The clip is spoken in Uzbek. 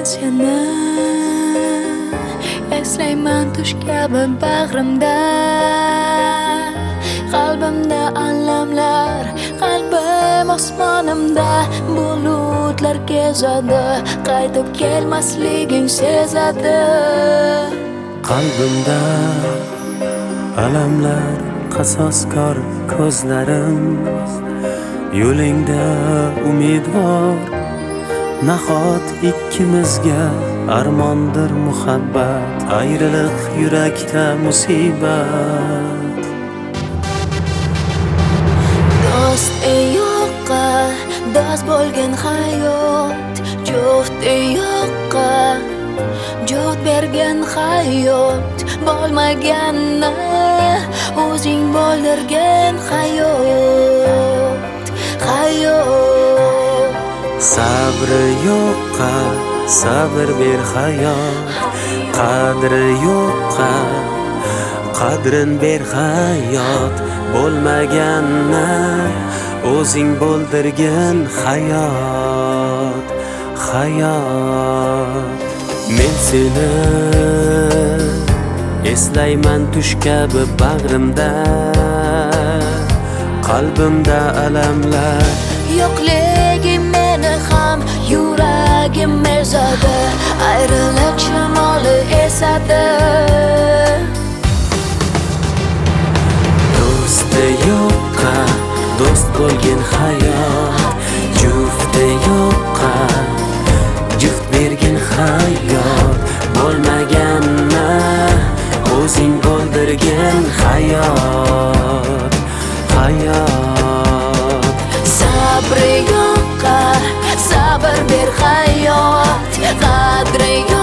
seni eslayman tush kabi bag'rimda. Qalbimda alamlar, qalbim osmonimda bulutlar kezadi, qaytib kelmasliging sezadi. Qalbimda alamlar, qasoskor ko'zlarim, yo'lingda umidvor. Nahot ikkimizga armondir muhabbat, ayriliq yurakda musibat. Do'st yo'qqa do'st bo'lgan hayot, juft yo'qqa juft bergan hayot, bo'lmaganni o'zing bo'ldirgan hayot. Sabri yo'qqa sabr ber hayot, qadri yo'qqa qadrin ber hayot, bo'lmaganni o'zing bo'ldirgan hayot. Men seni eslayman tush kabi bag'rimda, qalbimda alamlar, yo'qliging meni ham yuragim ezadi, ayriliq shamoli esadi. Do'sti yo'qqa do'st bo'lgan hayot, jufti yo'qqa juft bergan hayot, bo'lmaganni o'zing bo'ldirgan hayot. Sabri yo'qqa sabr ber hayot, qadri